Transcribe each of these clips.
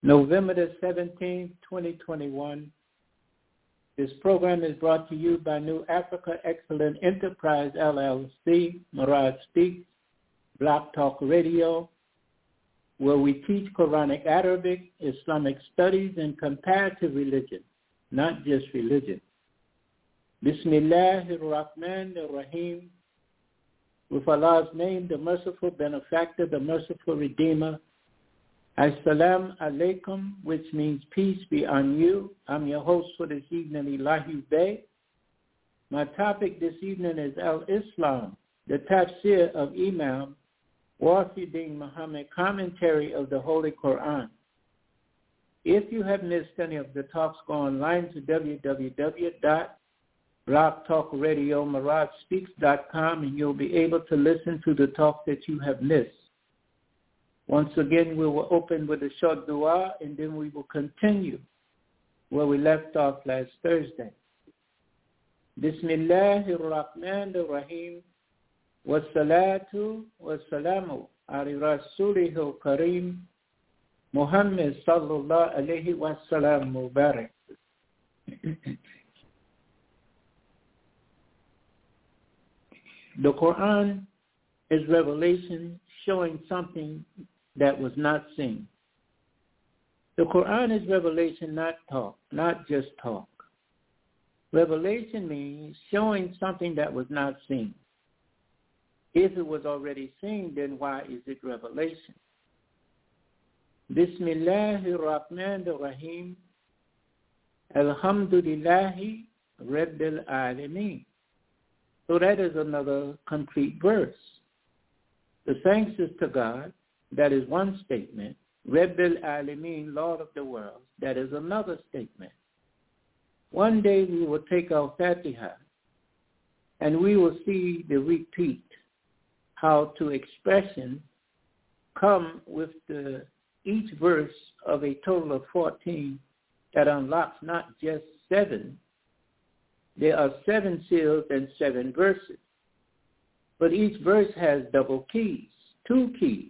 November the 17th, 2021. This program is brought to you by New Africa Excellent Enterprise, LLC, Murad Speaks, Blog Talk Radio, where we teach Quranic Arabic, Islamic studies, and comparative religion, not just religion. Bismillahir Rahmanir Rahim. With Allah's name, the merciful benefactor, the merciful redeemer. Assalamu alaikum, which means peace be on you. I'm your host for this evening, Elahi Bey. My topic this evening is Al-Islam, the tafsir of Imam Wahidin Muhammad, commentary of the Holy Quran. If you have missed any of the talks, go online to www.blogtalkradiomuradspeaks.com and you'll be able to listen to the talk that you have missed. Once again, we will open with a short dua, and then we will continue where we left off last Thursday. Bismillahir Rahmanir Rahim. Wassalatu wassalamu ala rasulihil kareem Muhammad sallallahu alayhi wa sallam mubarak. The Quran is revelation showing something that was not seen. The Quran is revelation, not talk, not just talk. Revelation means showing something that was not seen. If it was already seen, then why is it revelation? Bismillahir Rahmanir Rahim. Alhamdulillahi Rabbil Alameen. So that is another complete verse. The thanks is to God. That is one statement. Rabbil Alameen, Lord of the world. That is another statement. One day we will take our Fatiha and we will see the repeat, how to expression come with each verse of a total of 14 that unlocks not just 7. There are 7 seals and 7 verses. But each verse has double keys, 2 keys.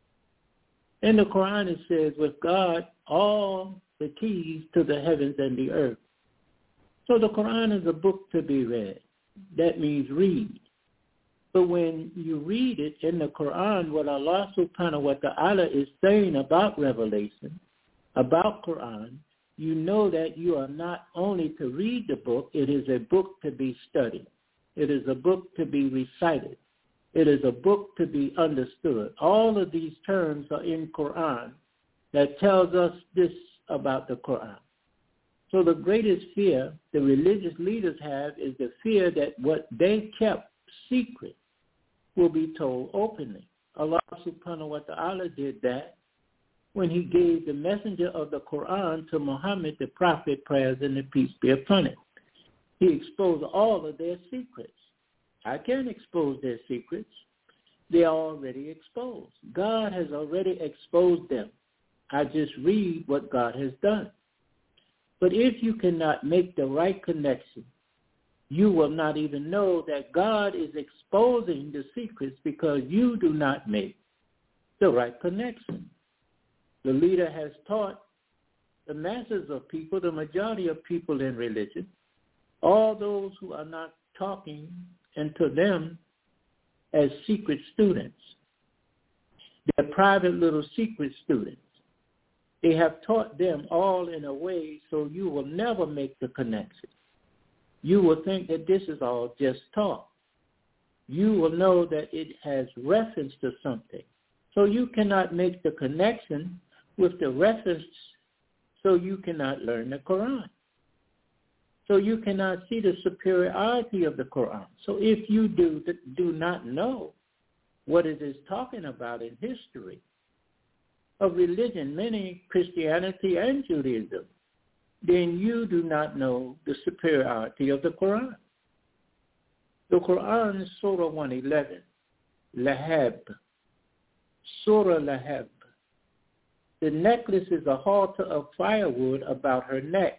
In the Quran it says, with God, all the keys to the heavens and the earth. So the Quran is a book to be read. That means read. But when you read it in the Quran, what Allah subhanahu wa ta'ala is saying about revelation, about Quran, you know that you are not only to read the book, it is a book to be studied. It is a book to be recited. It is a book to be understood. All of these terms are in Quran that tells us this about the Quran. So the greatest fear the religious leaders have is the fear that what they kept secret will be told openly. Allah subhanahu wa ta'ala did that when he gave the messenger of the Quran to Muhammad, the prophet, prayers and the peace be upon him. He exposed all of their secrets. I can't expose their secrets. They are already exposed. God has already exposed them. I just read what God has done. But if you cannot make the right connection, you will not even know that God is exposing the secrets because you do not make the right connection. The leader has taught the masses of people, the majority of people in religion, all those who are not talking and to them as secret students. They're private little secret students. They have taught them all in a way so you will never make the connection. You will think that this is all just talk. You will know that it has reference to something. So you cannot make the connection with the reference, so you cannot learn the Quran. So you cannot see the superiority of the Quran. So if you do not know what it is talking about in history of religion, meaning Christianity and Judaism, then you do not know the superiority of the Quran. The Quran is Surah 111, Lahab, Surah Lahab. The necklace is a halter of firewood about her neck.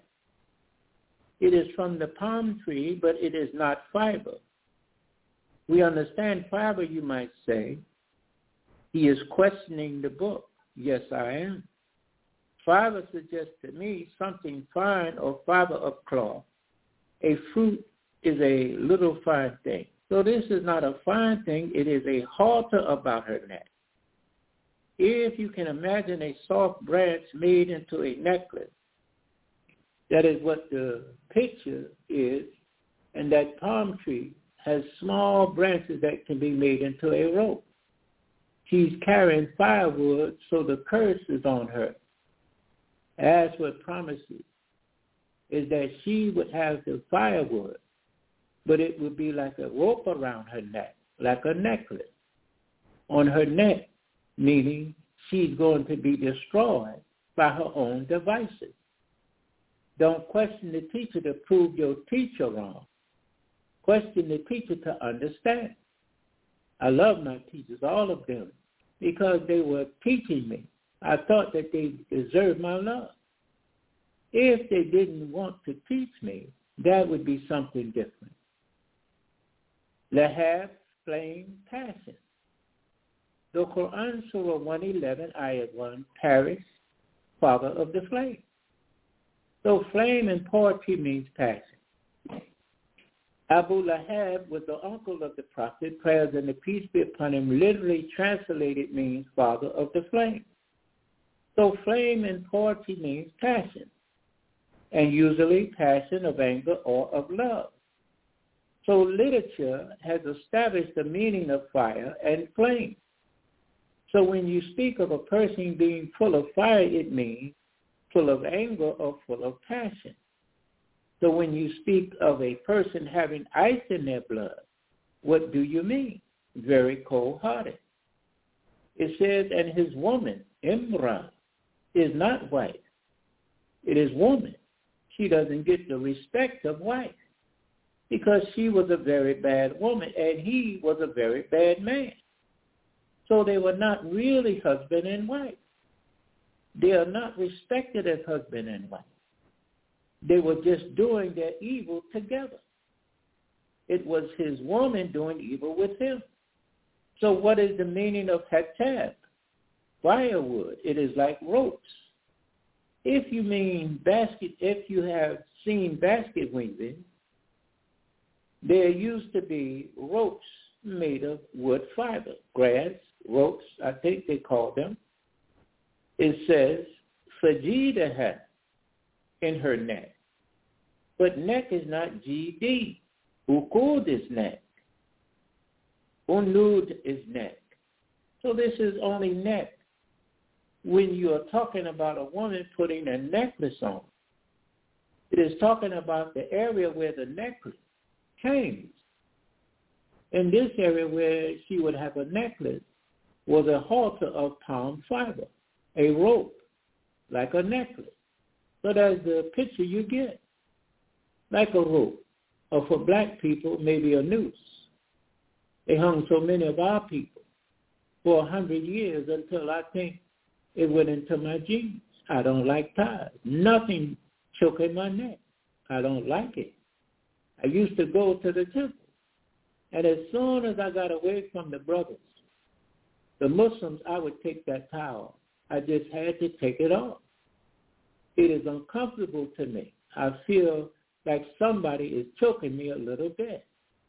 It is from the palm tree, but it is not fiber. We understand fiber, you might say. He is questioning the book. Yes, I am. Fiber suggests to me something fine or fiber of cloth. A fruit is a little fine thing. So this is not a fine thing. It is a halter about her neck. If you can imagine a soft branch made into a necklace, that is what the picture is, and that palm tree has small branches that can be made into a rope. She's carrying firewood, so the curse is on her. As what promises is that she would have the firewood, but it would be like a rope around her neck, like a necklace on her neck, meaning she's going to be destroyed by her own devices. Don't question the teacher to prove your teacher wrong. Question the teacher to understand. I love my teachers, all of them, because they were teaching me. I thought that they deserved my love. If they didn't want to teach me, that would be something different. Lahab, flame, passion. The Quran, Surah 111, Ayat 1, Paris, father of the flame. So flame in poetry means passion. Abu Lahab was the uncle of the Prophet, prayers and the peace be upon him, literally translated means father of the flame. So flame in poetry means passion, and usually passion of anger or of love. So literature has established the meaning of fire and flame. So when you speak of a person being full of fire, it means full of anger or full of passion. So when you speak of a person having ice in their blood, what do you mean? Very cold-hearted. It says, and his woman, Imran, is not white. It is woman. She doesn't get the respect of white because she was a very bad woman and he was a very bad man. So they were not really husband and wife. They are not respected as husband and wife. They were just doing their evil together. It was his woman doing evil with him. So what is the meaning of hatab? Firewood. It is like ropes. If you mean basket, if you have seen basket weaving, there used to be ropes made of wood fiber, grass, ropes, I think they call them. It says, Sajidaha in her neck. But neck is not GD. Ukud is neck. Unud is neck. So this is only neck. When you are talking about a woman putting a necklace on, it is talking about the area where the necklace hangs. In this area where she would have a necklace was a halter of palm fiber, a rope, like a necklace. So that's the picture you get, like a rope. Or for black people, maybe a noose. They hung so many of our people for 100 years until I think it went into my genes. I don't like ties. Nothing choking my neck. I don't like it. I used to go to the temple. And as soon as I got away from the brothers, the Muslims, I would take that tie off. I just had to take it off. It is uncomfortable to me. I feel like somebody is choking me a little bit.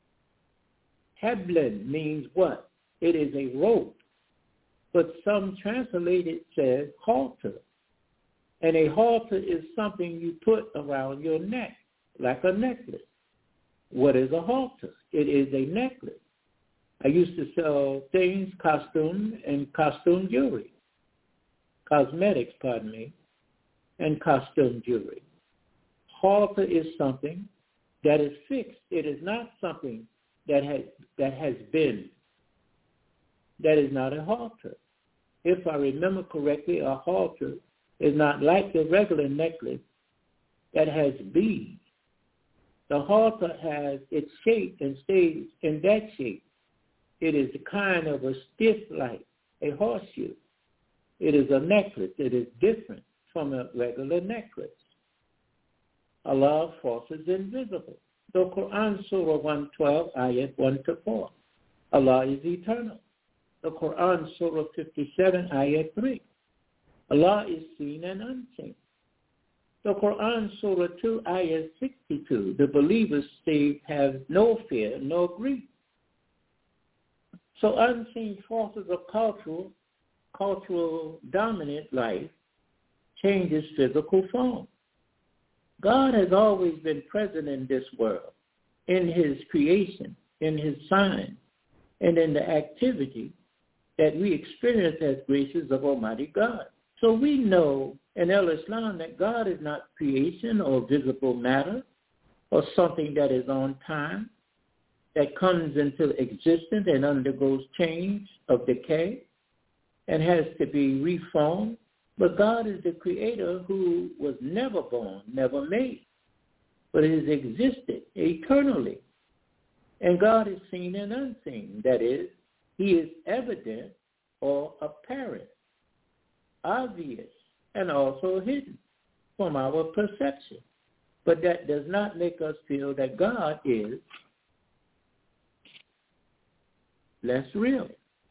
Hablin means what? It is a rope. But some translated says halter. And a halter is something you put around your neck, like a necklace. What is a halter? It is a necklace. I used to sell things, costume and costume jewelry. Cosmetics, pardon me, and costume jewelry. Halter is something that is fixed. It is not something that has been. That is not a halter. If I remember correctly, a halter is not like the regular necklace that has beads. The halter has its shape and stays in that shape. It is kind of a stiff like a horseshoe. It is a necklace. It is different from a regular necklace. Allah's force is invisible. The Quran, Surah 112, Ayat 1-4. Allah is eternal. The Quran, Surah 57, Ayat 3. Allah is seen and unseen. The Quran, Surah 2, Ayah 62, the believers say have no fear, no grief. So unseen forces of cultural dominant life changes physical form. God has always been present in this world, in his creation, in his signs, and in the activity that we experience as graces of Almighty God. So we know in Islam that God is not creation or visible matter or something that is on time, that comes into existence and undergoes change of decay and has to be reformed. But God is the creator who was never born, never made, but has existed eternally. And God is seen and unseen. That is, he is evident or apparent, obvious, and also hidden from our perception. But that does not make us feel that God is less real.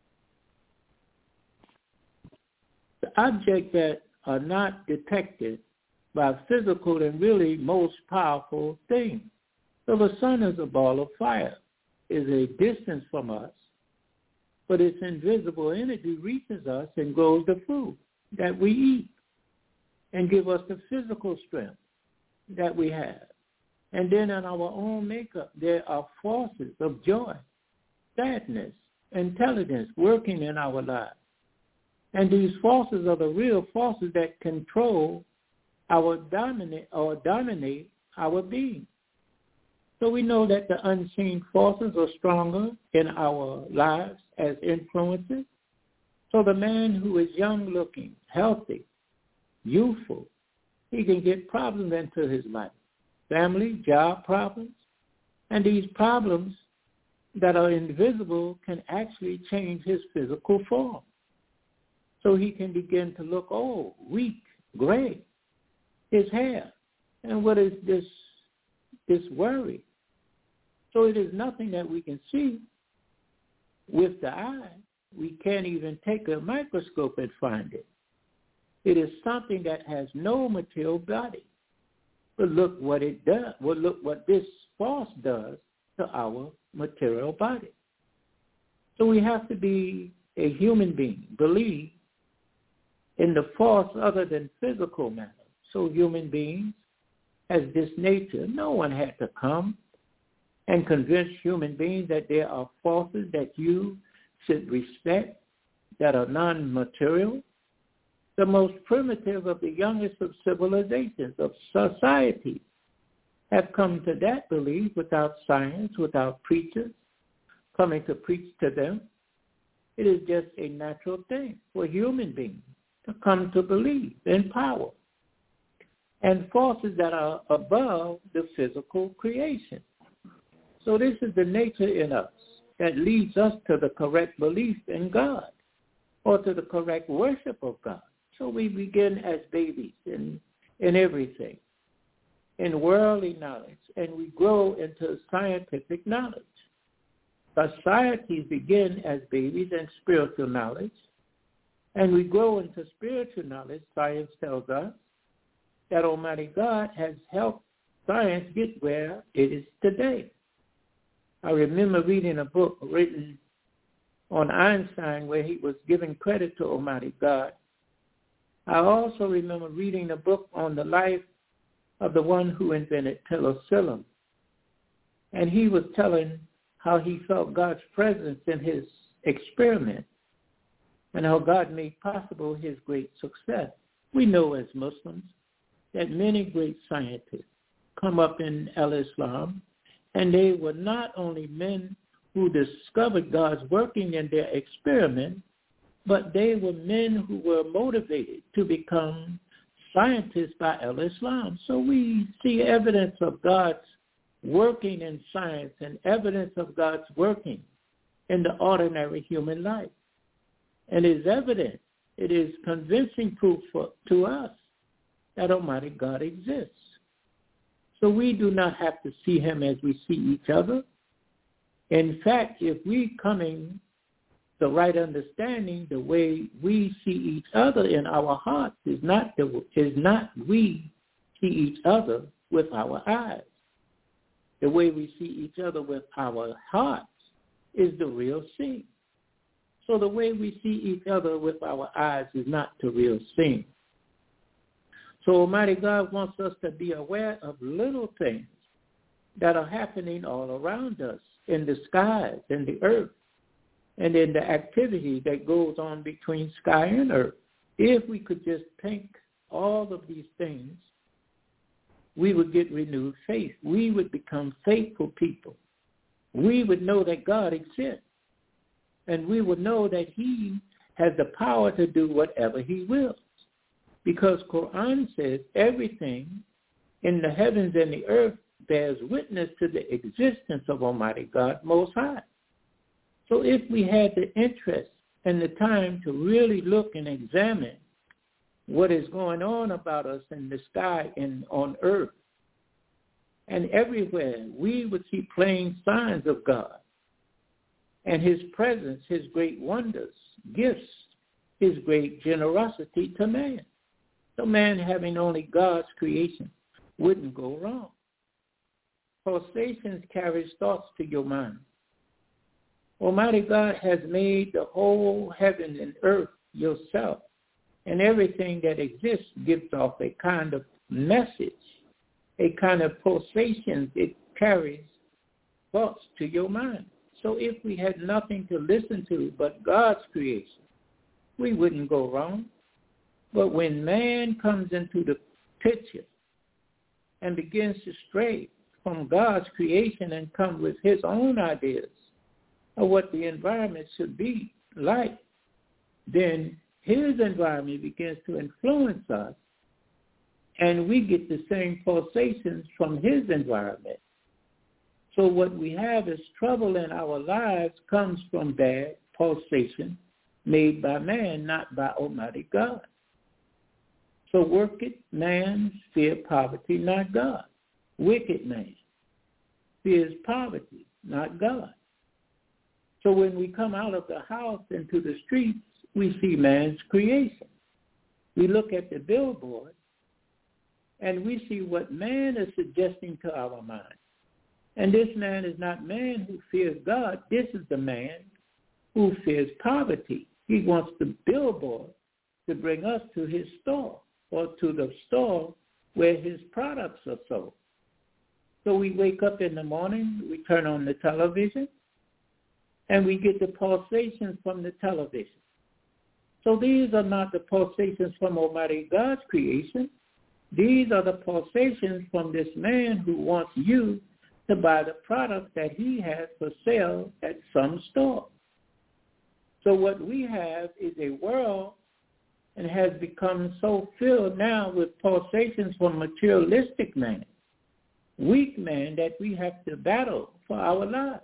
The objects that are not detected by physical and really most powerful things. So the sun is a ball of fire, is a distance from us, but its invisible energy reaches us and grows the food that we eat and give us the physical strength that we have. And then in our own makeup, there are forces of joy, sadness, intelligence working in our lives. And these forces are the real forces that control our dominate our being. So we know that the unseen forces are stronger in our lives as influences. So the man who is young-looking, healthy, youthful, he can get problems into his life, family, job problems. And these problems that are invisible can actually change his physical form. So he can begin to look old, weak, gray, his hair. And what is this worry? So it is nothing that we can see with the eye. We can't even take a microscope and find it. It is something that has no material body. But look what it does. Well, look what this force does to our material body. So we have to be a human being, believe in the force other than physical matter. So human beings has this nature. No one had to come and convince human beings that there are forces that you should respect that are non-material. The most primitive of the youngest of civilizations, of societies, have come to that belief without science, without preachers coming to preach to them. It is just a natural thing for human beings to come to believe in power and forces that are above the physical creation. So this is the nature in us that leads us to the correct belief in God or to the correct worship of God. So we begin as babies in everything, in worldly knowledge, and we grow into scientific knowledge. Societies begin as babies in spiritual knowledge, and we grow into spiritual knowledge. Science tells us that Almighty God has helped science get where it is today. I remember reading a book written on Einstein where he was giving credit to Almighty God. I also remember reading a book on the life of the one who invented penicillin. And he was telling how he felt God's presence in his experiment and how God made possible his great success. We know as Muslims that many great scientists come up in Islam, and they were not only men who discovered God's working in their experiment, but they were men who were motivated to become scientists by Islam. So we see evidence of God's working in science and evidence of God's working in the ordinary human life. And it is evident, it is convincing proof to us that Almighty God exists. So we do not have to see him as we see each other. In fact, if we coming the right understanding, the way we see each other in our hearts is not we see each other with our eyes. The way we see each other with our hearts is the real seeing. So the way we see each other with our eyes is not the real seeing. So Almighty God wants us to be aware of little things that are happening all around us, in the skies, in the earth, and in the activity that goes on between sky and earth. If we could just think all of these things, we would get renewed faith. We would become faithful people. We would know that God exists, and we would know that he has the power to do whatever he wills. Because Quran says everything in the heavens and the earth bears witness to the existence of Almighty God Most High. So if we had the interest and the time to really look and examine what is going on about us in the sky and on earth and everywhere, we would see plain signs of God and his presence, his great wonders, gifts, his great generosity to man. So man, having only God's creation, wouldn't go wrong. Pulsations carries thoughts to your mind. Almighty God has made the whole heaven and earth yourself, and everything that exists gives off a kind of message, a kind of pulsations. It carries thoughts to your mind. So if we had nothing to listen to but God's creation, we wouldn't go wrong. But when man comes into the picture and begins to stray from God's creation and come with his own ideas of what the environment should be like, then his environment begins to influence us, and we get the same pulsations from his environment. So what we have is trouble in our lives comes from bad pulsation made by man, not by Almighty God. So wicked man fears poverty, not God. Wicked man fears poverty, not God. So when we come out of the house into the streets, we see man's creation. We look at the billboard, and we see what man is suggesting to our mind. And this man is not man who fears God. This is the man who fears poverty. He wants the billboard to bring us to his store or to the store where his products are sold. So we wake up in the morning, we turn on the television, and we get the pulsations from the television. So these are not the pulsations from Almighty God's creation. These are the pulsations from this man who wants you to buy the product that he has for sale at some store. So what we have is a world and has become so filled now with pulsations from materialistic man, weak man, that we have to battle for our lives.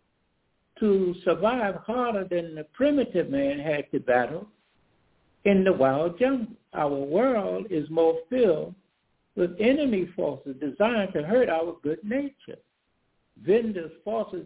To survive harder than the primitive man had to battle in the wild jungle. Our world is more filled with enemy forces designed to hurt our good nature. Vendors, forces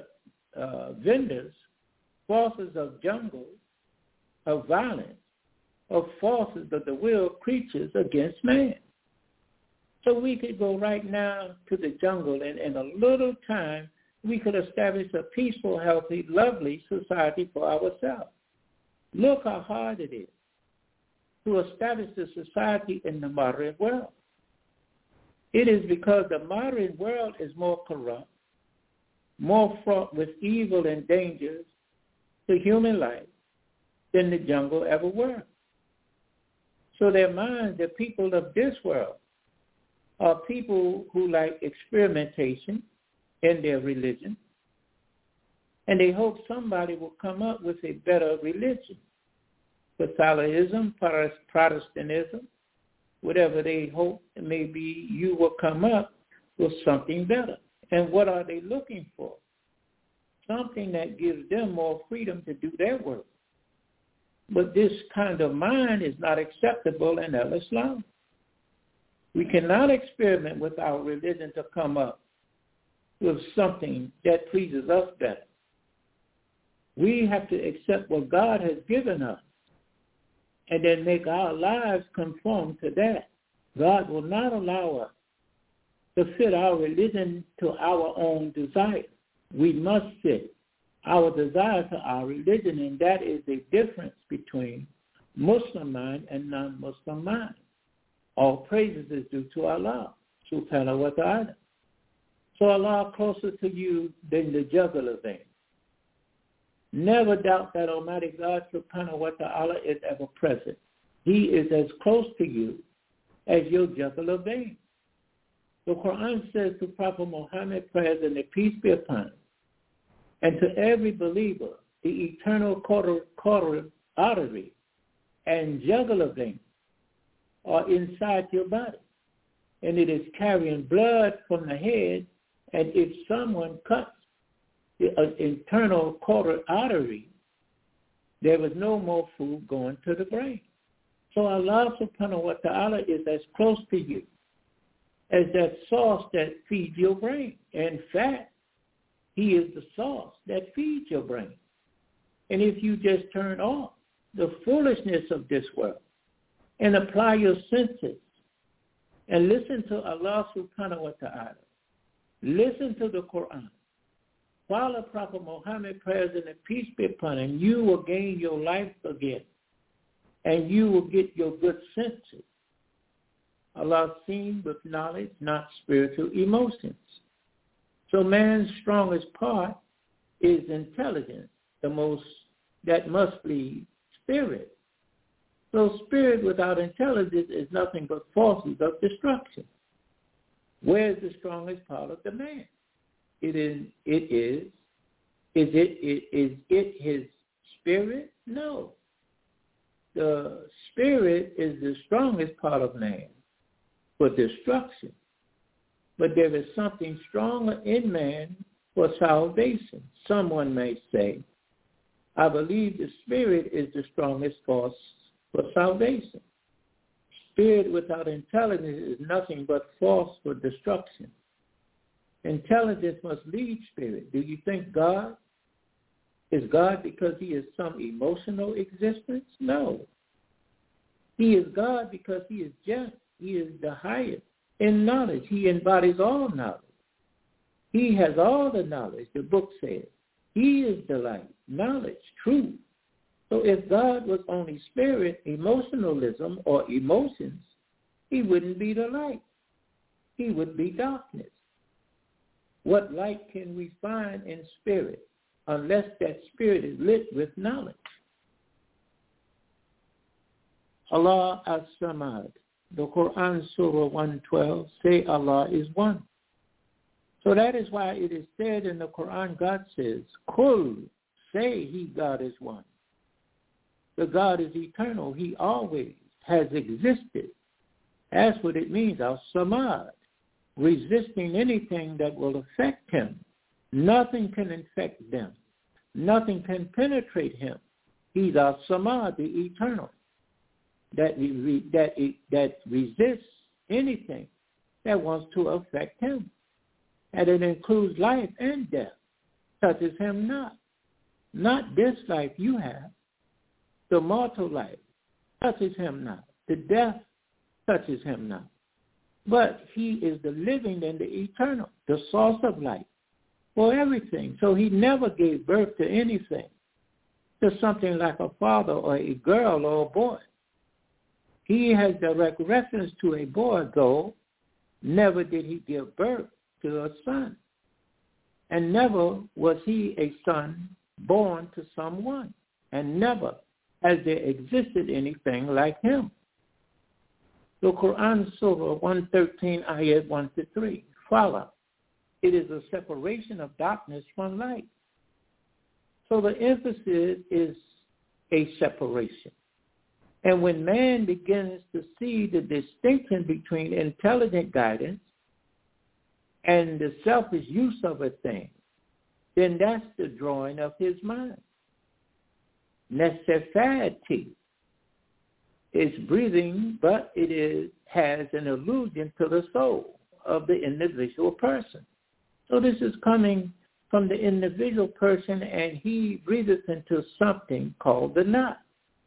of jungle, of violence, of forces of the wild creatures against man. So we could go right now to the jungle, and in a little time, we could establish a peaceful, healthy, lovely society for ourselves. Look how hard it is to establish a society in the modern world. It is because the modern world is more corrupt, more fraught with evil and dangers to human life than the jungle ever were. So their minds, the people of this world, are people who like experimentation in their religion, and they hope somebody will come up with a better religion. Catholicism, Protestantism, whatever they hope, maybe you will come up with something better. And what are they looking for? Something that gives them more freedom to do their work. But this kind of mind is not acceptable in Islam. We cannot experiment with our religion to come up with something that pleases us better. We have to accept what God has given us and then make our lives conform to that. God will not allow us to fit our religion to our own desire. We must fit our desire to our religion, and that is the difference between Muslim mind and non-Muslim mind. All praises is due to Allah, subhanahu wa ta'ala. So Allah closer to you than the jugular vein. Never doubt that Almighty God, subhanahu wa ta'ala, is ever present. He is as close to you as your jugular vein. The Quran says to Prophet Muhammad, prayers and the peace be upon him, and to every believer, the eternal caudal artery and jugular vein are inside your body, and it is carrying blood from the head, and if someone cuts the internal caudal artery, there was no more food going to the brain. So Allah subhanahu wa ta'ala is as close to you as that sauce that feeds your brain. In fact, he is the sauce that feeds your brain. And if you just turn off the foolishness of this world and apply your senses and listen to Allah subhanahu wa ta'ala, listen to the Quran, follow Prophet Muhammad, prayers and the peace be upon him, you will gain your life again and you will get your good senses. Allah seen with knowledge, not spiritual emotions. So man's strongest part is intelligence, that must be spirit. So spirit without intelligence is nothing but forces of destruction. Where is the strongest part of the man? Is it his spirit? No. The spirit is the strongest part of man for destruction. But there is something stronger in man for salvation. Someone may say, I believe the spirit is the strongest force for salvation. Spirit without intelligence is nothing but force for destruction. Intelligence must lead spirit. Do you think God is God because he is some emotional existence? No. He is God because he is just. He is the highest in knowledge. He embodies all knowledge. He has all the knowledge, the book says. He is the light, knowledge, truth. So if God was only spirit, emotionalism, or emotions, he wouldn't be the light. He would be darkness. What light can we find in spirit unless that spirit is lit with knowledge? Allah as-Samad. The Quran Surah 112 say Allah is one. So that is why it is said in the Quran, God says, Kul, say he, God is one. The God is eternal. He always has existed. That's what it means, al-Samad, resisting anything that will affect him. Nothing can infect them. Nothing can penetrate him. He's al-Samad, the eternal. That resists anything that wants to affect him. And it includes life and death. Touches him not. Not this life you have. The mortal life touches him not. The death touches him not. But he is the living and the eternal, the source of life for everything. So he never gave birth to anything, to something like a father or a girl or a boy. He has direct reference to a boy, though never did he give birth to a son. And never was he a son born to someone. And never has there existed anything like him. The Quran Surah 113, ayat 1-3. Follow. It is a separation of darkness from light. So the emphasis is a separation. And when man begins to see the distinction between intelligent guidance and the selfish use of a thing, then that's the drawing of his mind. Necessity is breathing, but has an allusion to the soul of the individual person. So this is coming from the individual person, and he breathes into something called the knot.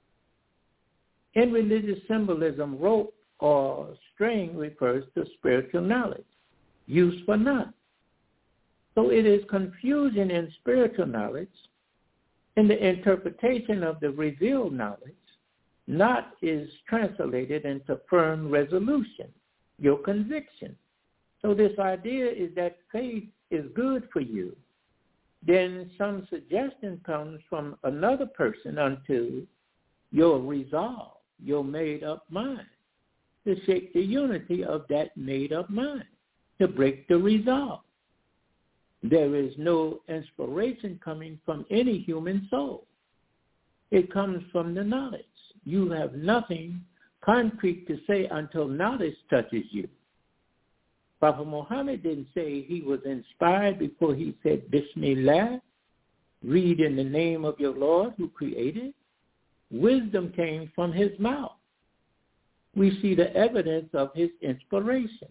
In religious symbolism, rope or string refers to spiritual knowledge, used for knot. So it is confusion in spiritual knowledge. In the interpretation of the revealed knowledge, knot is translated into firm resolution, your conviction. So this idea is that faith is good for you. Then some suggestion comes from another person unto your resolve, your made-up mind, to shake the unity of that made-up mind, to break the resolve. There is no inspiration coming from any human soul. It comes from the knowledge. You have nothing concrete to say until knowledge touches you. Prophet Muhammad didn't say he was inspired before he said, Bismillah, read in the name of your Lord who created. Wisdom came from his mouth. We see the evidence of his inspiration.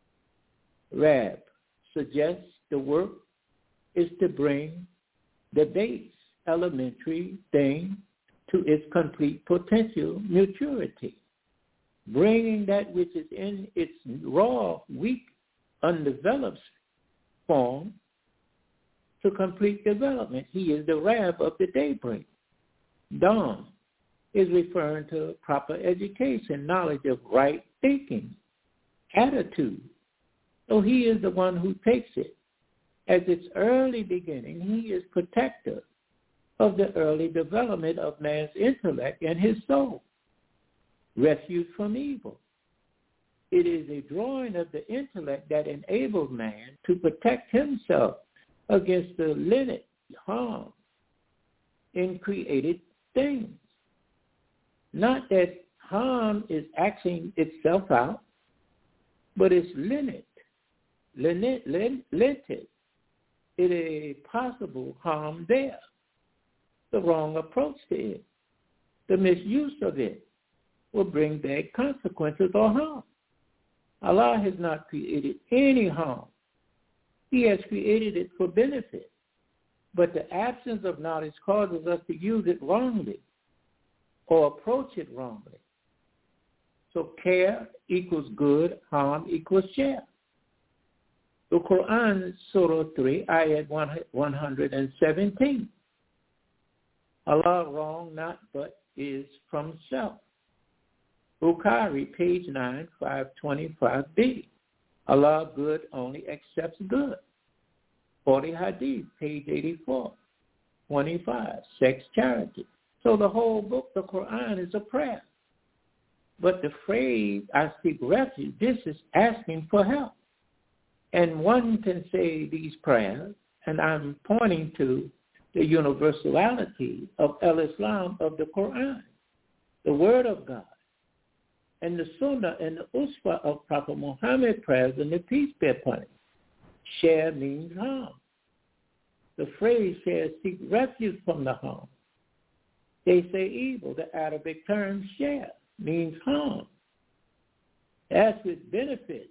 Rab suggests the work is to bring the base elementary thing to its complete potential maturity, bringing that which is in its raw, weak, undeveloped form to complete development. He is the Rab of the daybreak. Dawn is referring to proper education, knowledge of right thinking, attitude. So he is the one who takes it. As its early beginning, he is protector of the early development of man's intellect and his soul, refuge from evil. It is a drawing of the intellect that enables man to protect himself against the limit harm in created things. Not that harm is acting itself out, but it's limited. It is a possible harm there. The wrong approach to it, the misuse of it, will bring bad consequences or harm. Allah has not created any harm. He has created it for benefit. But the absence of knowledge causes us to use it wrongly or approach it wrongly. So care equals good, harm equals share. The Quran, Surah 3, Ayat 117. Allah wrong not but is from self. Bukhari, page 9, 525b. Allah good only accepts good. 40 Hadith, page 84, 25, sex charity. So the whole book, the Quran, is a prayer. But the phrase, I seek refuge, this is asking for help. And one can say these prayers, and I'm pointing to the universality of al-Islam, of the Quran, the Word of God, and the Sunnah and the Uswa of Prophet Muhammad prayers, and the peace be upon it. Share means harm. The phrase share, seek refuge from the harm. They say evil. The Arabic term share means harm. As with benefit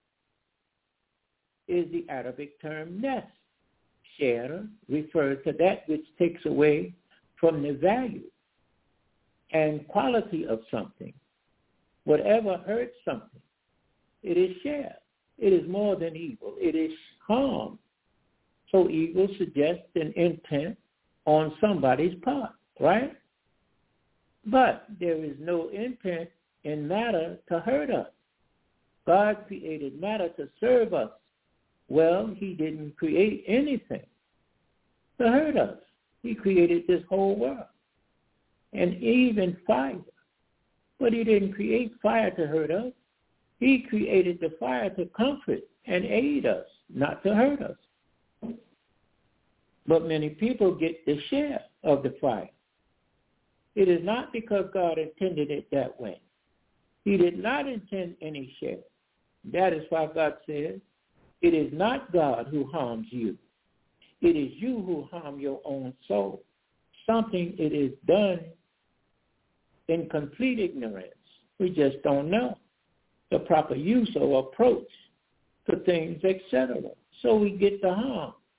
is the Arabic term ness. Share refers to that which takes away from the value and quality of something. Whatever hurts something, it is share. It is more than evil. It is harm. So evil suggests an intent on somebody's part, right? But there is no intent in matter to hurt us. God created matter to serve us. Well, he didn't create anything to hurt us. He created this whole world and even fire. But he didn't create fire to hurt us. He created the fire to comfort and aid us, not to hurt us. But many people get the share of the fire. It is not because God intended it that way. He did not intend any share. That is why God says, it is not God who harms you. It is you who harm your own soul. Something it is done in complete ignorance. We just don't know the proper use or approach to things, etc. So we get the harm.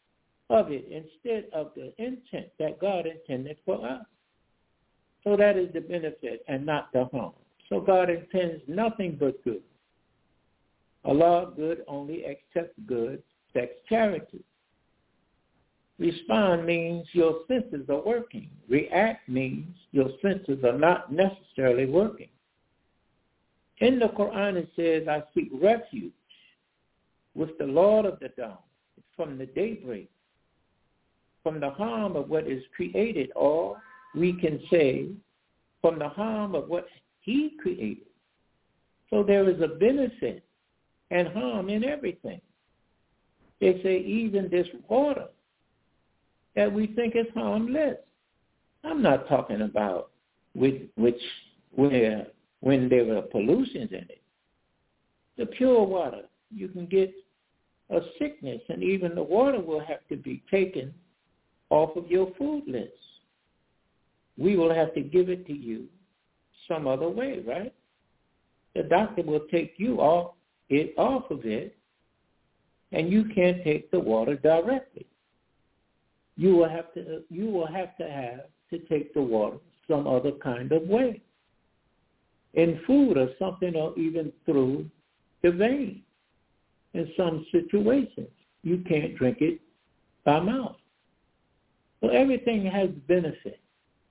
of it instead of the intent that God intended for us. So that is the benefit and not the harm. So God intends nothing but good. Allah good only accepts good, sex, charity. Respond means your senses are working. React means your senses are not necessarily working. In the Quran it says, I seek refuge with the Lord of the dawn from the daybreak, from the harm of what is created, or we can say from the harm of what he created. So there is a benefit and harm in everything. They say even this water that we think is harmless. I'm not talking about when there were pollutions in it. The pure water, you can get a sickness, and even the water will have to be taken off of your food list. We will have to give it to you some other way, right? The doctor will take you off of it, and you can't take the water directly. You will have to take the water some other kind of way, in food or something, or even through the vein. In some situations, you can't drink it by mouth. So everything has benefit,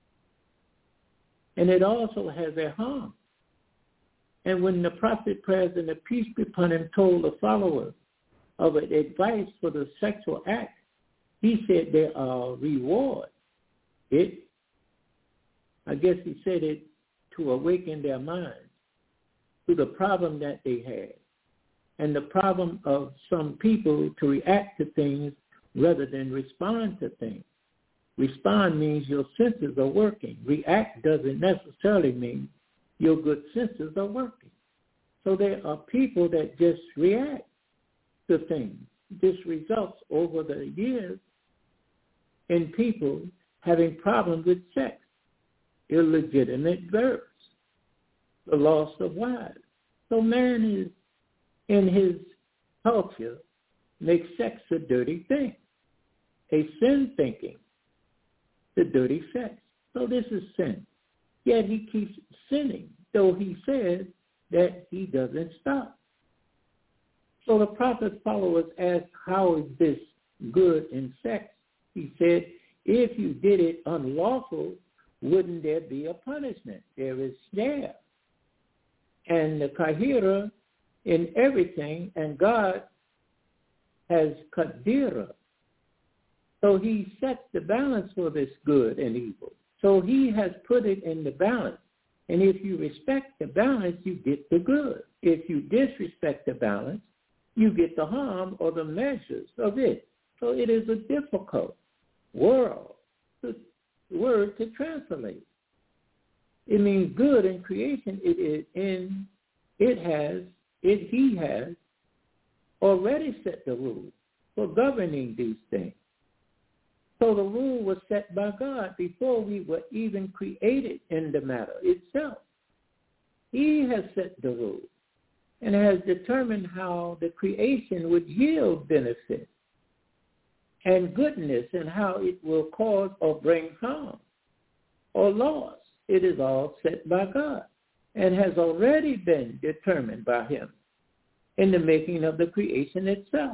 and it also has a harm. And when the prophet, praise and the peace be upon him, told the followers of an advice for the sexual act, he said there are rewards. I guess he said it to awaken their minds to the problem that they had, and the problem of some people to react to things rather than respond to things. Respond means your senses are working. React doesn't necessarily mean your good senses are working. So there are people that just react to things. This results over the years in people having problems with sex, illegitimate verbs, the loss of wives. So man is, in his culture, makes sex a dirty thing, a sin thinking, the dirty sex. So this is sin. Yet he keeps sinning, though he says that he doesn't stop. So the prophet's followers asked, how is this good in sex? He said, if you did it unlawful, wouldn't there be a punishment? There is snare and the kahira in everything, and God has kadira. So he sets the balance for this good and evil. So he has put it in the balance. And if you respect the balance, you get the good. If you disrespect the balance, you get the harm or the measures of it. So it is a difficult word to translate. It means good in creation. He has already set the rules for governing these things. So the rule was set by God before we were even created in the matter itself. He has set the rule and has determined how the creation would yield benefit and goodness, and how it will cause or bring harm or loss. It is all set by God and has already been determined by him in the making of the creation itself.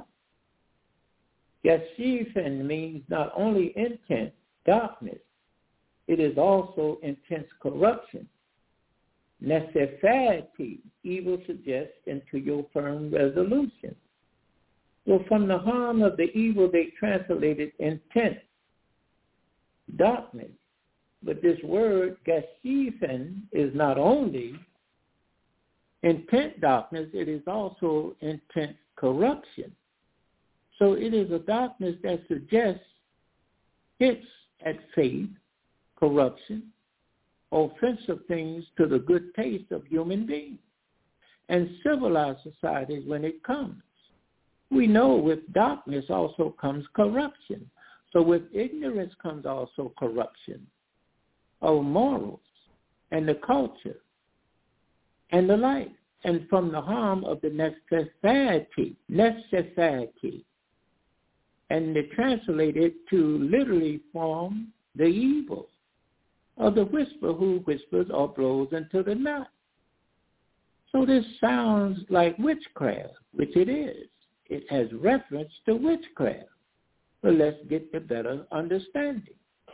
Yashifan means not only intense darkness, it is also intense corruption. Nesefati, evil suggestion to your firm resolution. So from the harm of the evil, they translated intense darkness. But this word, Gashifan, is not only intense darkness, it is also intense corruption. So it is a darkness that suggests hits at faith, corruption, offensive things to the good taste of human beings and civilized societies when it comes. We know with darkness also comes corruption. So with ignorance comes also corruption of morals and the culture and the like. And from the harm of the necessity, and they translate it to literally form the evil of the whisper who whispers or blows into the night. So this sounds like witchcraft, which it is. It has reference to witchcraft. But let's get the better understanding.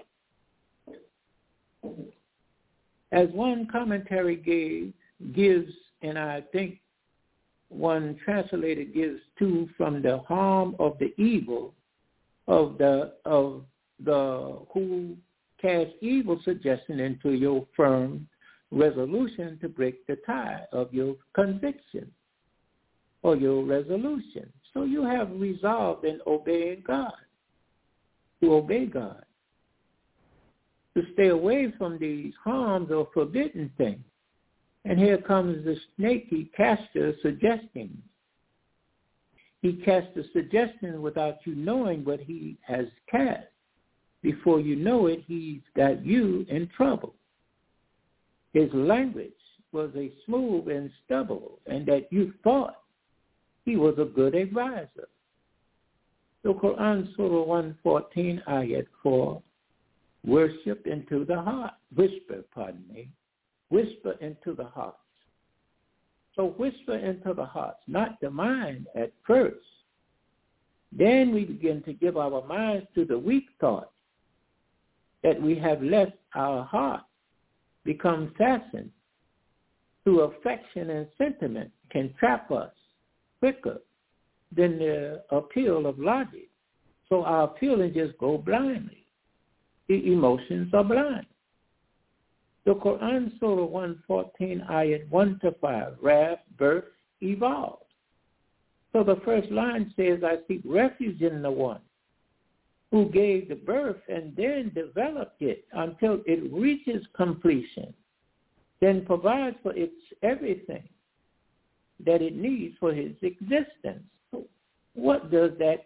As one commentary gives, and I think one translator gives too, from the harm of the evil of the who cast evil suggestion into your firm resolution to break the tie of your conviction or your resolution. So you have resolved in obeying God, to obey God, to stay away from these harms or forbidden things. And here comes the snaky caster suggesting. He casts a suggestion without you knowing what he has cast. Before you know it, he's got you in trouble. His language was a smooth and stubble, and that you thought he was a good advisor. So Quran Surah 114, Ayat 4, whisper into the heart. Whisper into the hearts. So whisper into the hearts, not the mind at first. Then we begin to give our minds to the weak thoughts that we have let our heart become fastened through affection and sentiment can trap us quicker than the appeal of logic. So our feelings just go blindly. The emotions are blind. The Quran Surah 114, Ayat 1-5, wrath, birth, evolve. So the first line says, I seek refuge in the one who gave the birth and then developed it until it reaches completion, then provides for its everything that it needs for his existence. So what does that,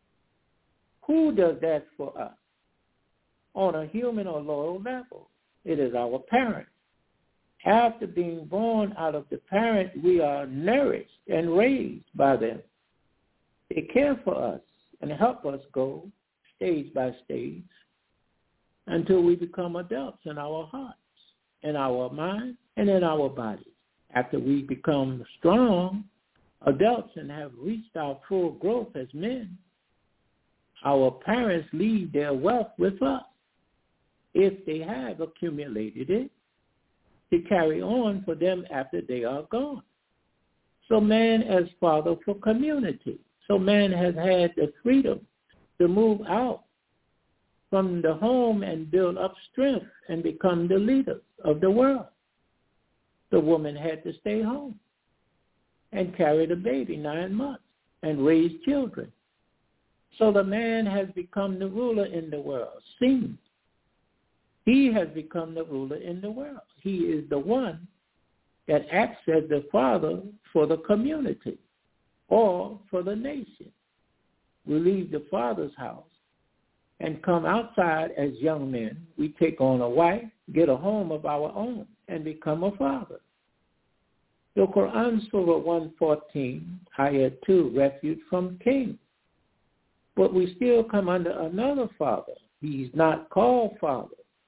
who does that for us on a human or lower level? It is our parents. After being born out of the parent, we are nourished and raised by them. They care for us and help us go stage by stage until we become adults in our hearts, in our minds, and in our bodies. After we become strong adults and have reached our full growth as men, our parents leave their wealth with us, if they have accumulated it, to carry on for them after they are gone. So man as father for community. So man has had the freedom to move out from the home and build up strength and become the leader of the world. The woman had to stay home and carry the baby 9 months and raise children. So the man has become the ruler in the world. Seen. He has become the ruler in the world. He is the one that acts as the father for the community or for the nation. We leave the father's house and come outside as young men. We take on a wife, get a home of our own, and become a father. The Quran Surah 114, Ayat 2, refuge from kings. But we still come under another father. He's not called father.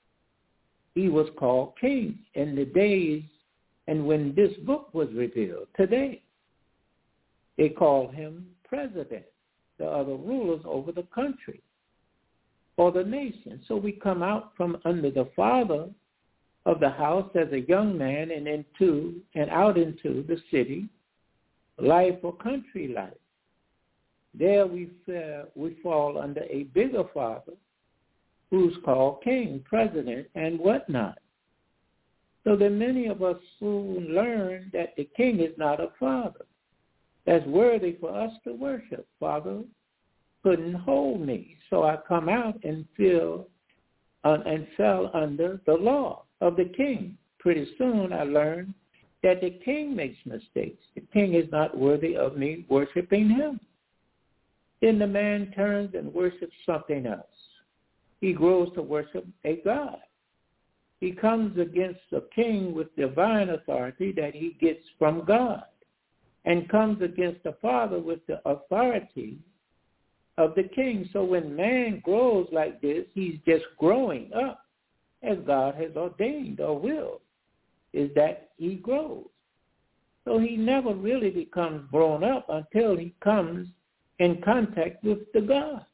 He was called king in the days and when this book was revealed. Today, they call him president, the other rulers over the country or the nation. So we come out from under the father of the house as a young man and out into the city life or country life. There we fall under a bigger father who's called king, president, and whatnot. So then many of us soon learn that the king is not a father that's worthy for us to worship. Father couldn't hold me, so I come out and fell under the law of the king. Pretty soon I learned that the king makes mistakes. The king is not worthy of me worshiping him. Then the man turns and worships something else. He grows to worship a god. He comes against a king with divine authority that he gets from God and comes against the father with the authority of the king. So when man grows like this, he's just growing up as God has ordained or willed, is that he grows. So he never really becomes grown up until he comes in contact with the God.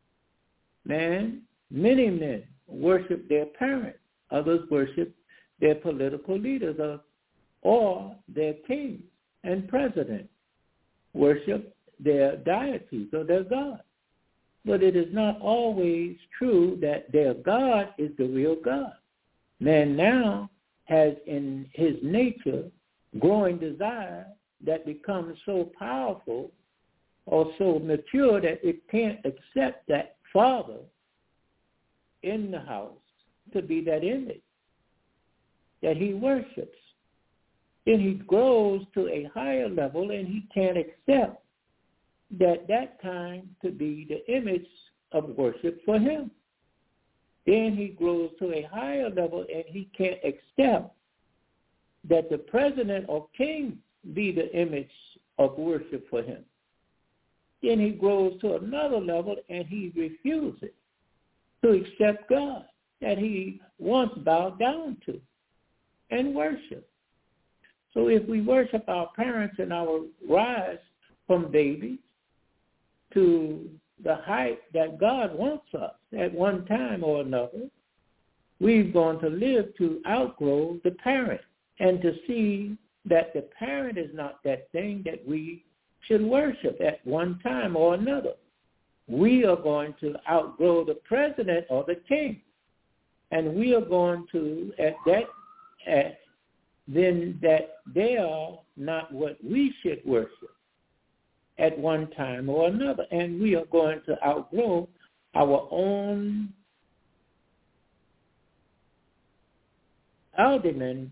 Many men worship their parents. Others worship their political leaders or their kings and presidents. Worship their deities or their God. But it is not always true that their God is the real God. Man now has in his nature growing desire that becomes so powerful or so mature that it can't accept that Father in the house to be that image that he worships. Then he grows to a higher level and he can't accept that time to be the image of worship for him. Then he grows to a higher level and he can't accept that the president or king be the image of worship for him. Then he grows to another level and he refuses to accept God that he once bowed down to and worship. So if we worship our parents in our rise from babies to the height that God wants us at one time or another, we're going to live to outgrow the parent and to see that the parent is not that thing that we should worship at one time or another. We are going to outgrow the president or the king. And we are going to, then that they are not what we should worship at one time or another. And we are going to outgrow our own aldermen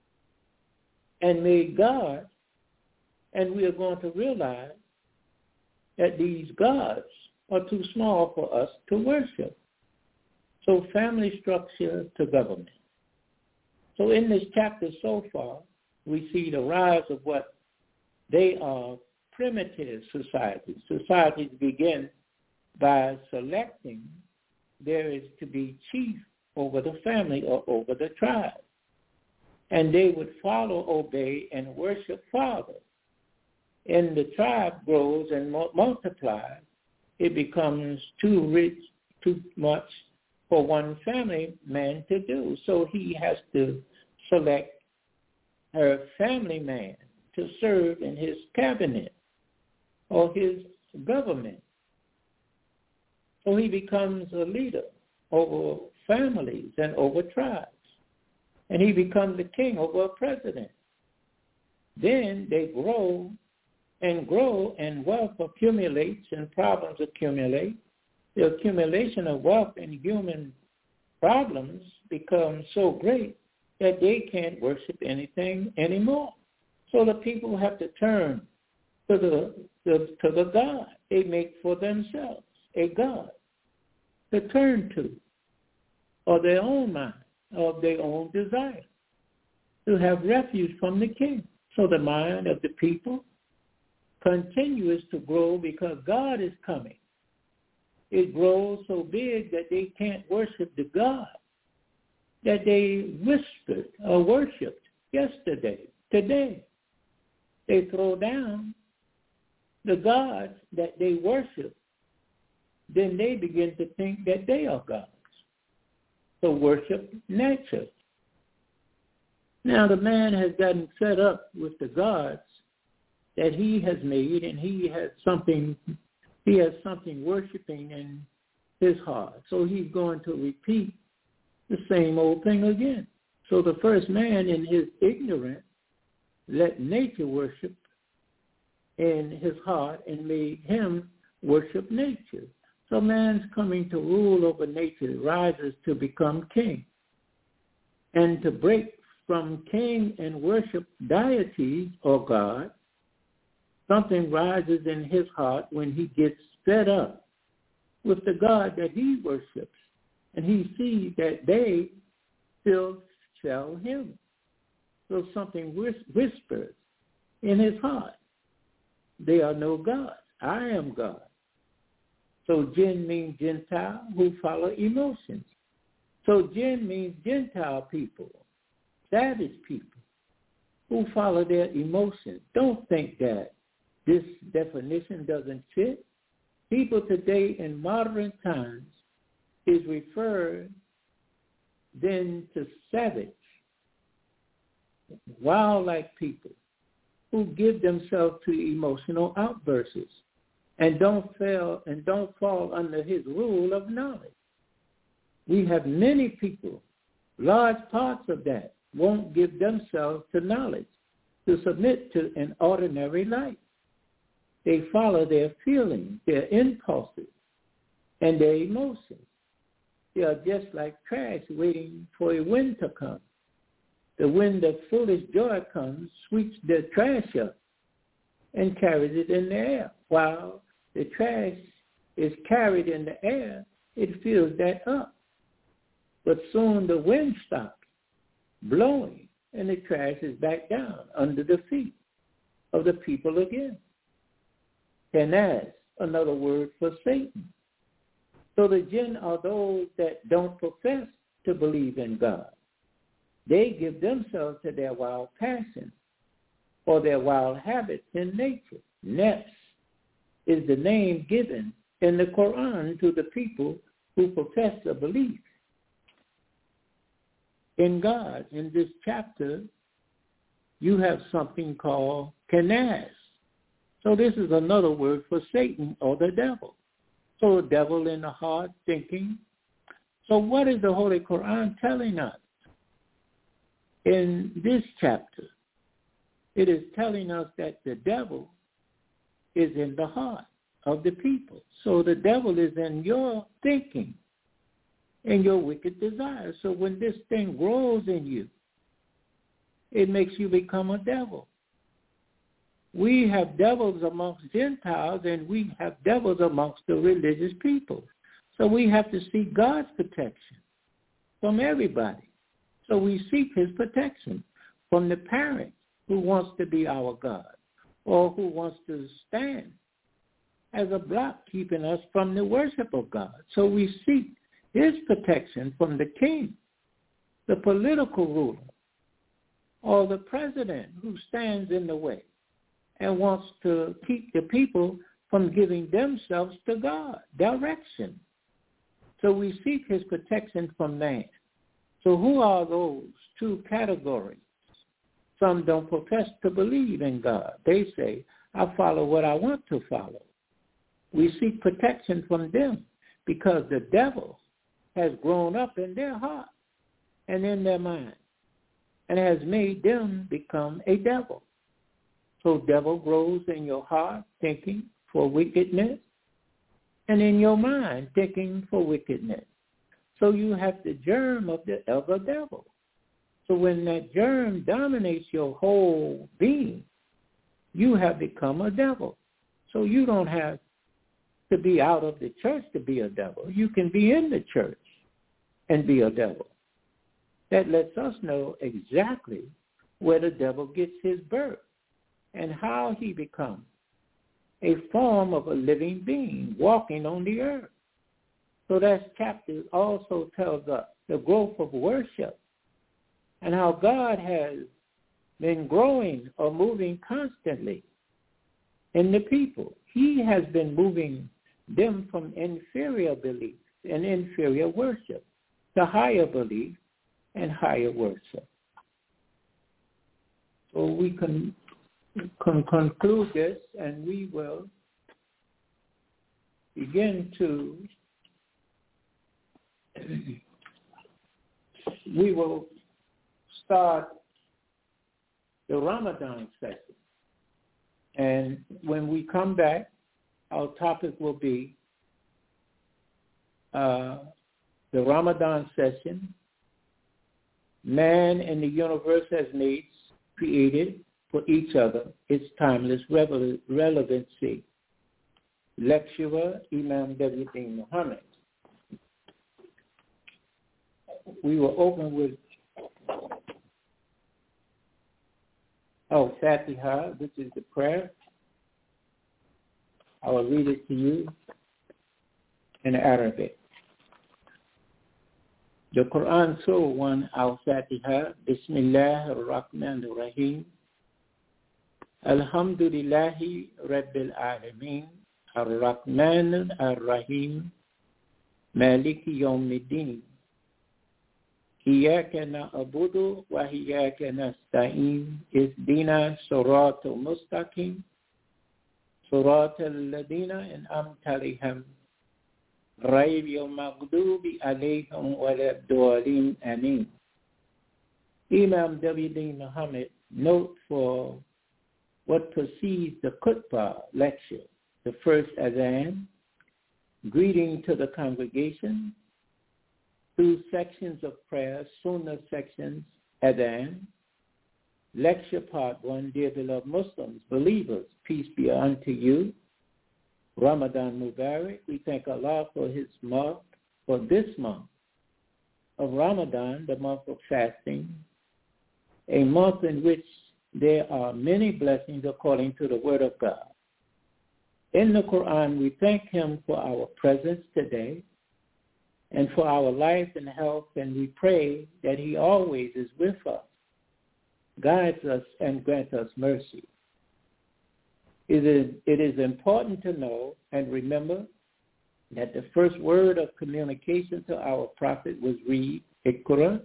and made God, and we are going to realize that these gods are too small for us to worship. So family structure to government. So in this chapter so far, we see the rise of what they are primitive societies. Societies begin by selecting there is to be chief over the family or over the tribe. And they would follow, obey, and worship Father. And the tribe grows and multiplies. It becomes too rich, too much for one family man to do. So he has to select a family man to serve in his cabinet or his government. So he becomes a leader over families and over tribes. And he becomes a king over a president. Then they grow, and wealth accumulates and problems accumulate. The accumulation of wealth and human problems becomes so great that they can't worship anything anymore. So the people have to turn to the God they make for themselves, a God to turn to, or their own mind, of their own desire, to have refuge from the king. So the mind of the people continues to grow because God is coming. It grows so big that they can't worship the God that they whispered or worshipped yesterday, today. They throw down the gods that they worship. Then they begin to think that they are gods. So worship nature. Now the man has gotten fed up with the gods that he has made, and he has something worshiping in his heart. So he's going to repeat the same old thing again. So the first man in his ignorance let nature worship in his heart and made him worship nature. So man's coming to rule over nature, rises to become king. And to break from king and worship deities or God, something rises in his heart when he gets fed up with the God that he worships. And he sees that they still sell him. So something whispers in his heart. They are no God. I am God. So jinn means Gentile who follow emotions. So jinn means Gentile people, savage people who follow their emotions. Don't think that this definition doesn't fit. People today in modern times is referred then to savage, wild-like people who give themselves to emotional outbursts and don't fall under his rule of knowledge. We have many people, large parts of that, won't give themselves to knowledge, to submit to an ordinary life. They follow their feelings, their impulses, and their emotions. They are just like trash waiting for a wind to come. The wind of foolish joy comes, sweeps the trash up, and carries it in the air. While the trash is carried in the air, it fills that up. But soon the wind stops blowing, and the trash is back down under the feet of the people again. Kenaz, another word for Satan. So the jinn are those that don't profess to believe in God. They give themselves to their wild passions or their wild habits in nature. Nefs is the name given in the Quran to the people who profess a belief in God. In this chapter, you have something called Kenaz. So this is another word for Satan or the devil. So the devil in the heart thinking. So what is the Holy Quran telling us? In this chapter, it is telling us that the devil is in the heart of the people. So the devil is in your thinking and your wicked desires. So when this thing grows in you, it makes you become a devil. We have devils amongst Gentiles, and we have devils amongst the religious people. So we have to seek God's protection from everybody. So we seek his protection from the parent who wants to be our God or who wants to stand as a block keeping us from the worship of God. So we seek his protection from the king, the political ruler, or the president who stands in the way and wants to keep the people from giving themselves to God, direction. So we seek his protection from man. So who are those two categories? Some don't profess to believe in God. They say, I follow what I want to follow. We seek protection from them because the devil has grown up in their heart and in their mind and has made them become a devil. So devil grows in your heart thinking for wickedness and in your mind thinking for wickedness. So you have the germ of the devil. So when that germ dominates your whole being, you have become a devil. So you don't have to be out of the church to be a devil. You can be in the church and be a devil. That lets us know exactly where the devil gets his birth and how he becomes a form of a living being walking on the earth. So that chapter also tells us the growth of worship and how God has been growing or moving constantly in the people. He has been moving them from inferior beliefs and inferior worship to higher belief and higher worship. So we can conclude this, and we will begin to start the Ramadan session. And when we come back, our topic will be the Ramadan session, man and the universe as needs created for each other, its timeless relevancy. Lecturer Imam W. Dean Muhammad. We will open with Fatiha, which is the prayer. I will read it to you. in Arabic. The Quran Surah 1 Al-Fatiha, Bismillah ar-Rahman ar-Rahim, Alhamdulillahi Rabbil Alameen, Ar-Rahman ar-Rahim, Maliki Yawmiddin, Iyaka na'budu wa iyaka nasta'in, Ihdina siratal mustaqim, siratal ladina an'amta alayhim, Ghayril maghdubi alayhim waladdallin. Ameen. Imam W.D. Muhammad note for what precedes the khutbah lecture, the first adhan, greeting to the congregation, two sections of prayer, sunnah sections, adhan, lecture part 1, dear beloved Muslims, believers, peace be unto you, Ramadan Mubarak. We thank Allah for his month, for this month of Ramadan, the month of fasting, a month in which there are many blessings according to the word of God. In the Quran, we thank him for our presence today and for our life and health, and we pray that he always is with us, guides us, and grants us mercy. It is important to know and remember that the first word of communication to our prophet was read, Iqra.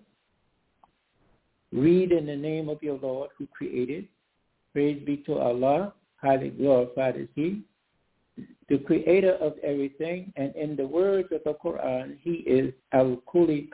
Read in the name of your Lord who created. Praise be to Allah, highly glorified is he, the creator of everything, and in the words of the Quran, he is Al-Khaliq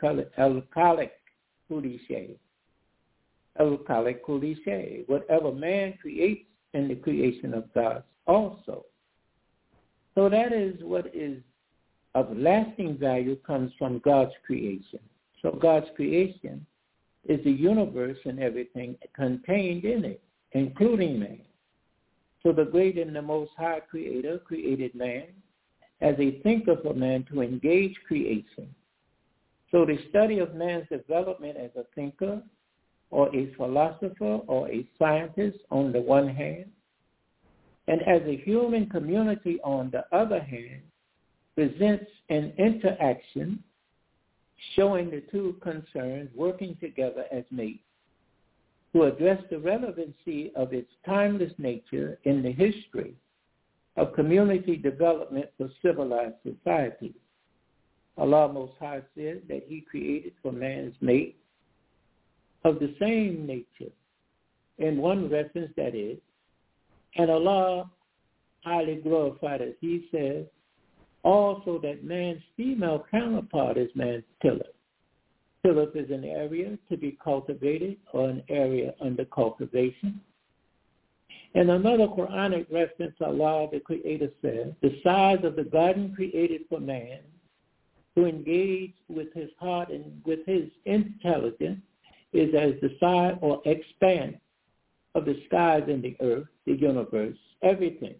Kulli Shay. Al-Khaliq Kulli Shay. Whatever man creates in the creation of God also. So that is what is of lasting value comes from God's creation. So God's creation is the universe and everything contained in it, including man. So the great and the most high creator created man as a thinker for man to engage creation. So the study of man's development as a thinker or a philosopher or a scientist on the one hand, and as a human community on the other hand, presents an interaction showing the two concerns working together as mates to address the relevancy of its timeless nature in the history of community development for civilized society. Allah Most High said that he created for man's mate of the same nature. In one reference, that is, and Allah highly glorified as he says, also that man's female counterpart is man's tillip. Tillip is an area to be cultivated or an area under cultivation. In another Quranic reference, Allah, the Creator, says, the size of the garden created for man to engage with his heart and with his intelligence is as the size or expanse of the skies and the earth, the universe, everything.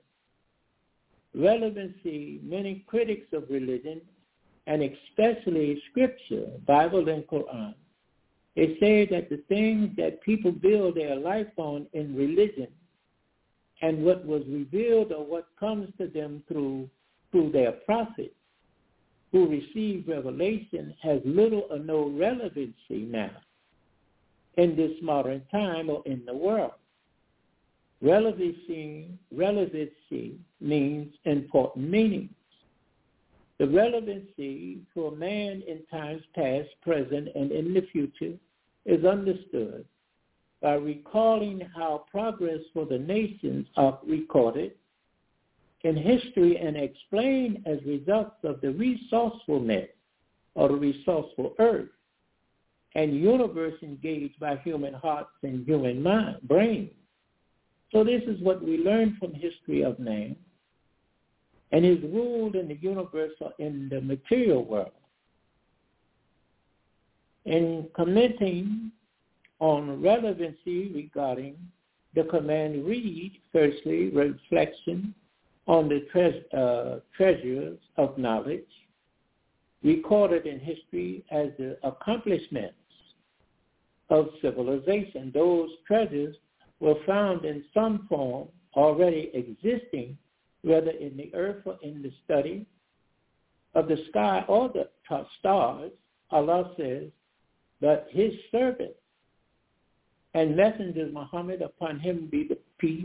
Relevancy, many critics of religion, and especially Scripture, Bible and Quran, they say that the things that people build their life on in religion and what was revealed or what comes to them through their prophets who receive revelation has little or no relevancy now in this modern time or in the world. Relevancy means important meanings. The relevancy for man in times past, present, and in the future is understood by recalling how progress for the nations are recorded in history and explained as results of the resourcefulness or the resourceful earth and universe engaged by human hearts and human brains. So this is what we learn from history of man and his rule in the universe or in the material world. In commenting on relevancy regarding the command read, firstly, reflection on the treasures of knowledge recorded in history as the accomplishments of civilization. Those treasures were found in some form already existing, whether in the earth or in the study of the sky or the stars, Allah says, but his servant and messenger Muhammad, upon him be the peace.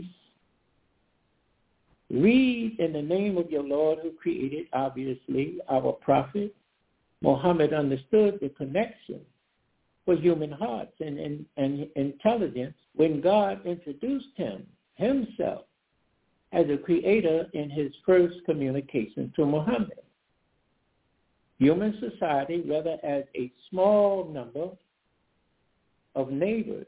Read in the name of your Lord who created, obviously, our prophet. Muhammad understood the connection for human hearts and intelligence when God introduced himself as a creator in his first communication to Muhammad. Human society, whether as a small number of neighbors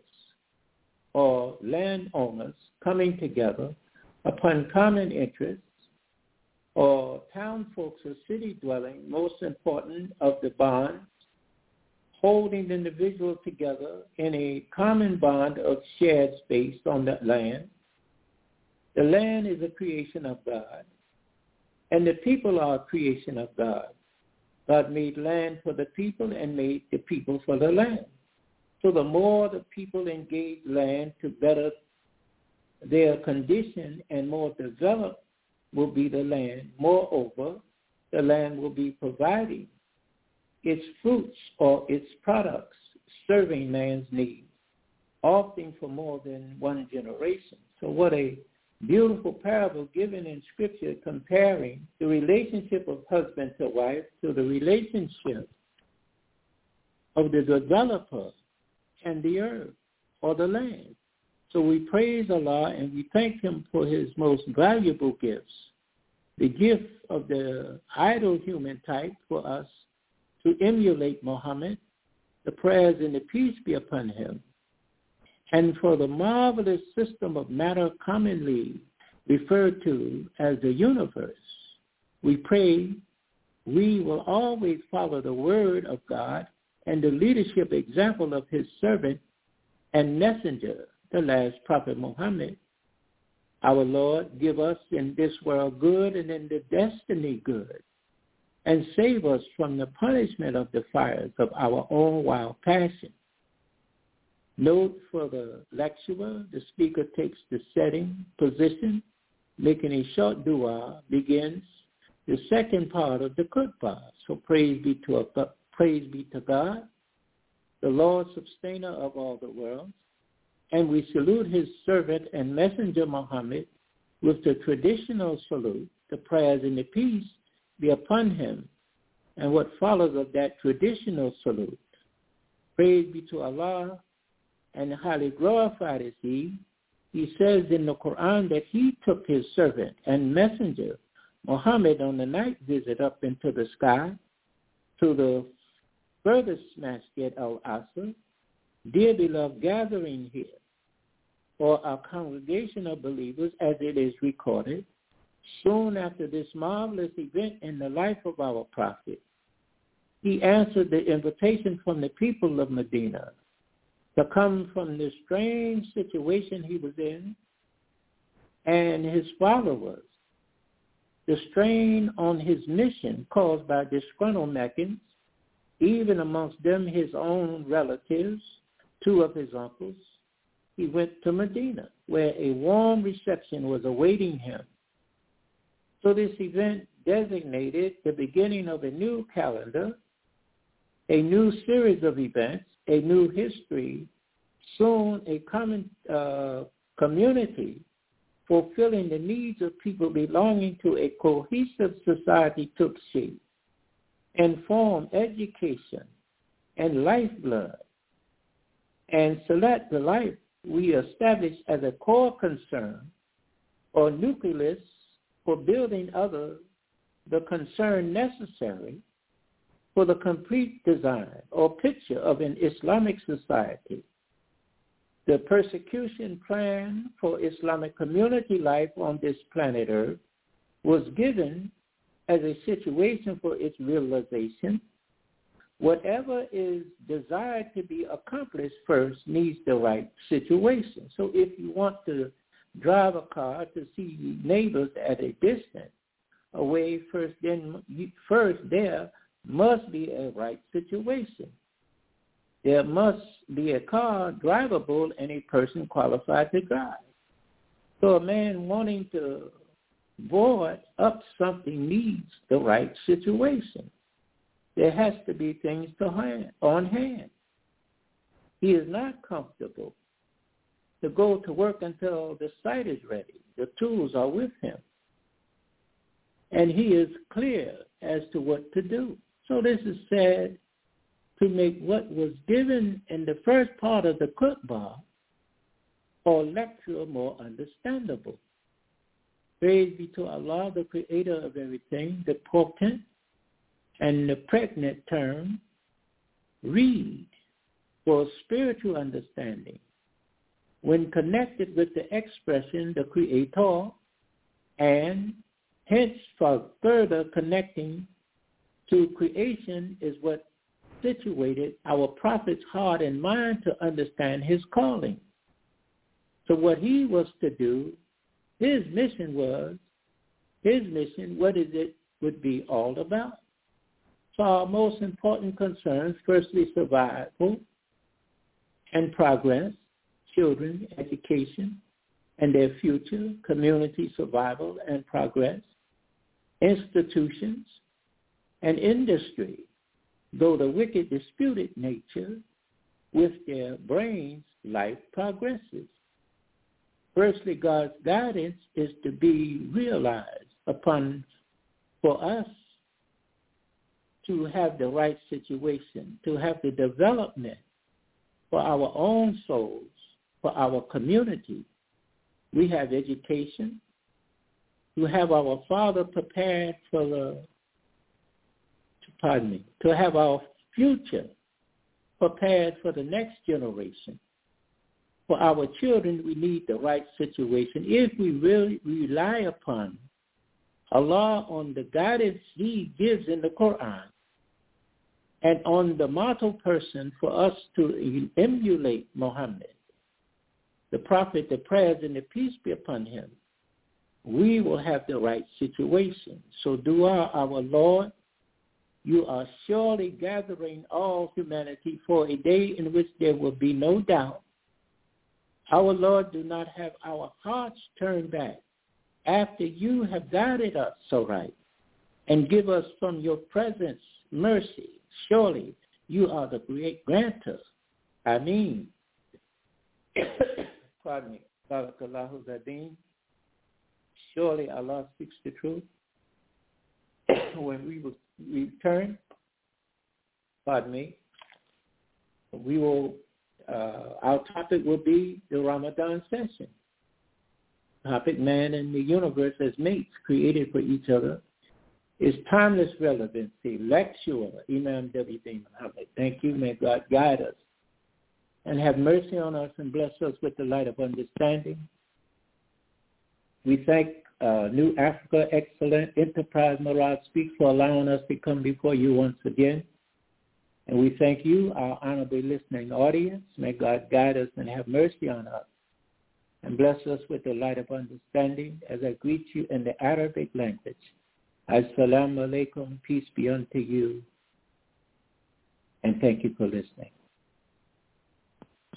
or landowners coming together upon common interests, or town folks or city dwelling, most important of the bonds, holding individuals together in a common bond of shared space on that land. The land is a creation of God, and the people are a creation of God. God made land for the people and made the people for the land. So the more the people engage land to better their condition and more developed will be the land. Moreover, the land will be providing its fruits or its products, serving man's needs, often for more than one generation. So what a beautiful parable given in Scripture comparing the relationship of husband to wife to the relationship of the developer and the earth or the land. So we praise Allah and we thank him for his most valuable gifts, the gift of the idle human type for us to emulate Muhammad, the prayers and the peace be upon him, and for the marvelous system of matter commonly referred to as the universe. We pray we will always follow the word of God and the leadership example of his servant and messenger, the last prophet Muhammad. Our Lord, give us in this world good and in the destiny good, and save us from the punishment of the fires of our own wild passion. Note for the lecturer, the speaker takes the setting position, making a short dua, begins the second part of the khutbah. So praise be to God, the Lord sustainer of all the worlds, and we salute his servant and messenger Muhammad with the traditional salute, the prayers and the peace be upon him, and what follows of that traditional salute. Praise be to Allah, and highly glorified is he. He says in the Quran that he took his servant and messenger Muhammad on the night visit up into the sky to the furthest masjid al-Aqsa, dear beloved gathering here, or our congregation of believers as it is recorded, soon after this marvelous event in the life of our prophet. He answered the invitation from the people of Medina to come from this strange situation he was in, and his followers, the strain on his mission caused by disgruntled Meccans, even amongst them his own relatives, two of his uncles. He went to Medina, where a warm reception was awaiting him. So this event designated the beginning of a new calendar, a new series of events, a new history, soon a common community fulfilling the needs of people belonging to a cohesive society took shape and formed education and lifeblood. And select the life we established as a core concern or nucleus for building the concern necessary for the complete design or picture of an Islamic society. The persecution plan for Islamic community life on this planet Earth was given as a situation for its realization. Whatever is desired to be accomplished first needs the right situation. So if you want to drive a car to see neighbors at a distance away, first there must be a right situation. There must be a car drivable and a person qualified to drive. So a man wanting to void up something needs the right situation. There has to be things on hand. He is not comfortable to go to work until the site is ready. The tools are with him. And he is clear as to what to do. So this is said to make what was given in the first part of the khutbah or lecture more understandable. Praise be to Allah, the creator of everything, the potent and the pregnant term, read for spiritual understanding. When connected with the expression, the creator, and hence for further connecting to creation is what situated our prophet's heart and mind to understand his calling. So what he was to do, his mission, what is it would be all about. So our most important concerns, firstly, survival and progress, children, education, and their future, community survival and progress, institutions, and industry, though the wicked disputed nature, with their brains, life progresses. Firstly, God's guidance is to be realized upon for us to have the right situation, to have the development for our own souls, for our community. We have education. To have our Father prepared for to have our future prepared for the next generation. For our children, we need the right situation. If we really rely upon Allah on the guidance he gives in the Quran and on the model person for us to emulate Muhammad, the Prophet, the prayers and the peace be upon him, we will have the right situation. So dua, our Lord, you are surely gathering all humanity for a day in which there will be no doubt. Our Lord, do not have our hearts turned back after you have guided us so right, and give us from your presence mercy. Surely you are the great granter. Ameen. Pardon me. Barakallahu Zadeen. Surely Allah speaks the truth. When we will return, we will, our topic will be the Ramadan session. Topic, man and the universe as mates created for each other, is timeless relevancy. Lecturer, Imam W.D. Muhammad. Thank you. May God guide us and have mercy on us and bless us with the light of understanding. We thank New Africa Excellent Enterprise Mirage Speak for allowing us to come before you once again. And we thank you, our honorable listening audience. May God guide us and have mercy on us and bless us with the light of understanding as I greet you in the Arabic language. Assalamu alaikum, peace be unto you, and thank you for listening.